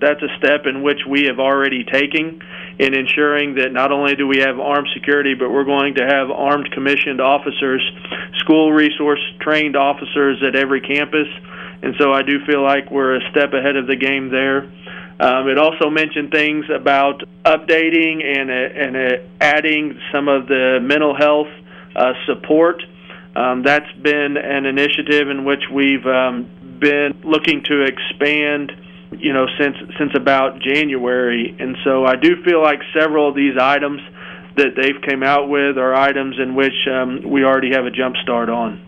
that's a step in which we have already taken in ensuring that not only do we have armed security, but we're going to have armed commissioned officers, school resource trained officers at every campus. And so I do feel like we're a step ahead of the game there. It also mentioned things about updating and adding some of the mental health support. That's been an initiative in which we've been looking to expand, since about January. And so I do feel like several of these items that they've came out with are items in which we already have a jump start on.